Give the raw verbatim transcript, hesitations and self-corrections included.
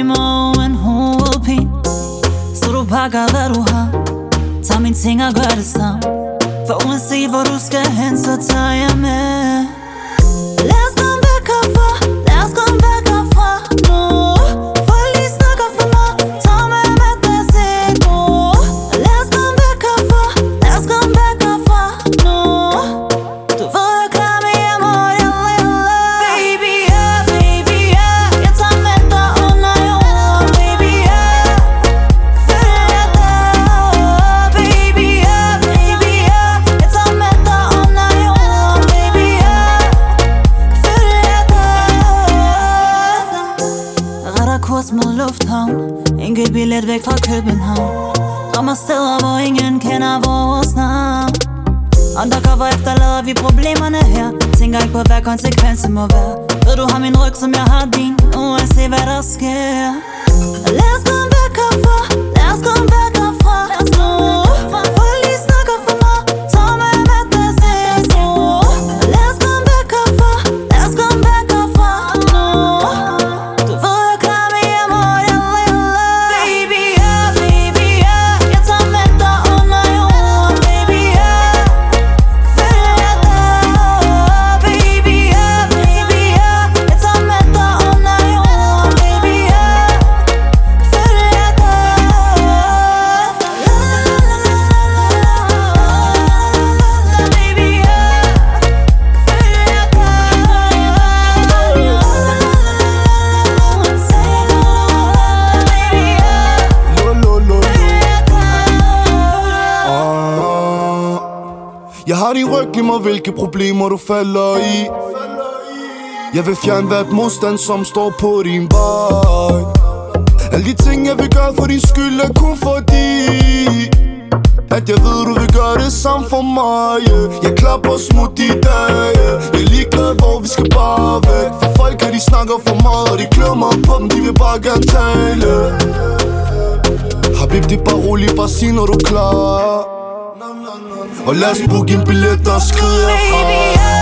mig en hovedpine. Så du pakker hvad du har, tag mine ting og gør det samme. For uanset hvor du skal hen, så tager jeg med. Lad os komme væk herfra, lad os komme væk herfra nu. For lige snakker for mig, tag mig med dig selv nu. Lad os komme væk herfra, lad os komme væk herfra nu. Du ved jeg klar med hjem og jeg lader. Baby yeah, baby yeah, jeg tager med dig under jorden. Baby yeah, følger dig. Baby yeah, baby yeah, jeg tager med dig under jorden. Baby yeah, følger dig. Retter kurs mod lufthavn, enkelt billet væk fra København. Rammer steder hvor ingen kender vores navn. Undercover efterlader vi problemerne her. Tænker ikke på hvad konsekvensen må være. Ved du har min ryg som jeg har din, uanset hvad der sker. Lad os komme væk herfra, lad os komme væk herfra nu. For lige snakker for mig, tag mig med dig selv nu. Lad os komme væk herfra, lad os komme væk herfra nu. Du ved jeg klar med hjem og jeg lader. Baby yeah, baby yeah, jeg tager med dig under jorden. Baby yeah, følger dig. Baby yeah, baby yeah, jeg tager med dig under jorden. Baby yeah, følger dig. Baby yeah, følger dig. Lo, lo, lo, lo. Ah. Jeg har din ryg, giv mig hvilke problemer du falder i. Jeg vil fjerne hvert modstand som står på din vej. Alle de ting jeg vil gøre for din skyld er kun fordi at jeg ved du vil gøre det samme for mig, yeah. Jeg klapper smut i dag, yeah. Jeg er ligeglad hvor vi skal bare væk. For folk her de snakker for meget og de klør mig på dem, de vil bare gerne tale. Habib, det er bare rolig, bare sig når du er klar. Og lad os booke en billet og skride herfra. Baby yeah.